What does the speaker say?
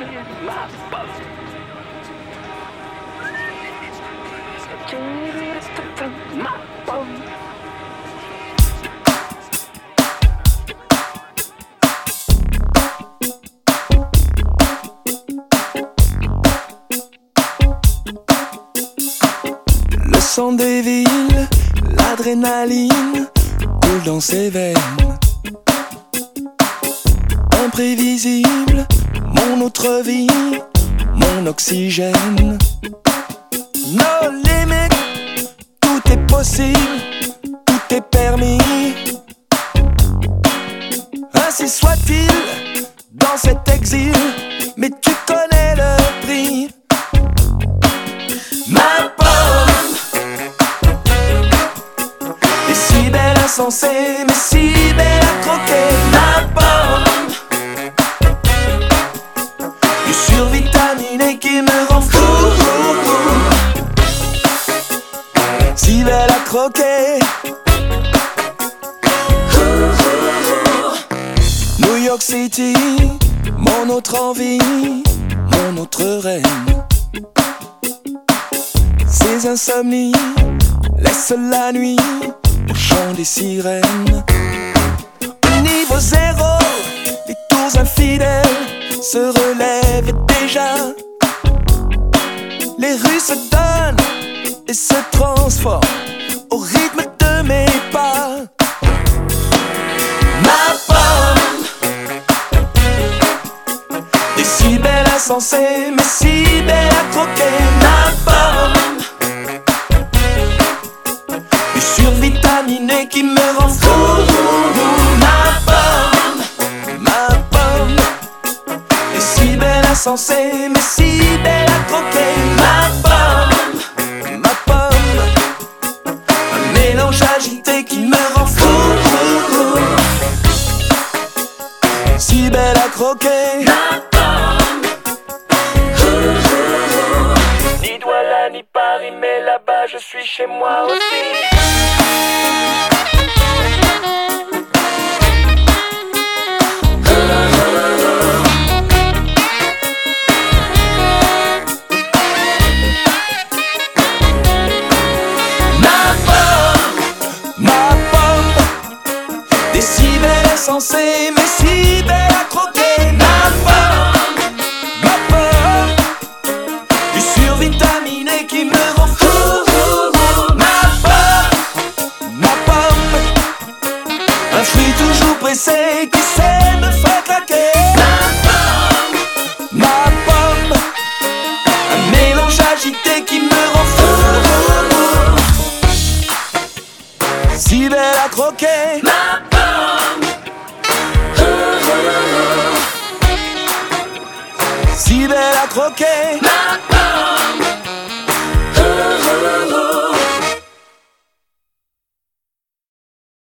ma pomme. Ma pomme. Le sang des villes, l'adrénaline coule dans ses veines. Imprévisible, mon autre vie, mon oxygène. No limit, tout est possible, tout est permis. Ainsi soit-il, dans cet exil, mais tu connais le prix. Ma pomme est si belle insensée, mais si belle à croquer. Ma pomme du survitaminé qui me rend fou. Si belle à croquer. New York City, mon autre envie, mon autre rêve. Ces insomnies laissent la nuit au chant des sirènes. Au niveau zéro, les tours infidèles se relèvent déjà. Les rues se donnent et se transforment au rythme de mes pas. Ma pomme est si belle insensée, mais si belle à croquer. Ma pomme du survitaminé qui me rend fou. Ma pomme est si belle insensée, mais si belle à croquer. Ma pomme, un mélange agité qui me rend fou. Si belle à croquer. Ni Douala ni Paris, mais là-bas je suis chez moi aussi. Ma pomme, des si belles insensées, mais si belle à croquer. Ma pomme, du survitaminé qui me rend fou. Ma pomme, un fruit toujours pressé qui sait me faire claquer. Ma pomme, un mélange agité qui me rend fou. Si belle à croquer. Ma pomme. Si belle à croquer. Ma pomme.